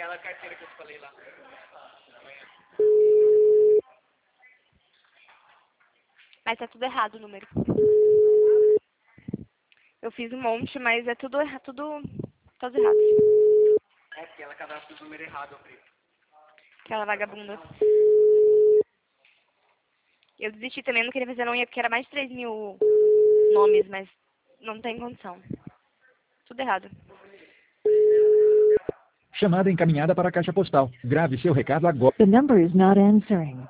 aquela carteira que eu falei lá. Mas tá tudo errado o número. Eu fiz um monte, mas é tudo errado. É porque ela cadastra o número errado, Pri. Aquela vagabunda. Eu desisti também, não queria fazer não ia, porque era mais de 3.000 nomes, mas não tem condição. Tudo errado. Chamada encaminhada para a caixa postal. Grave seu recado agora. The number is not answering.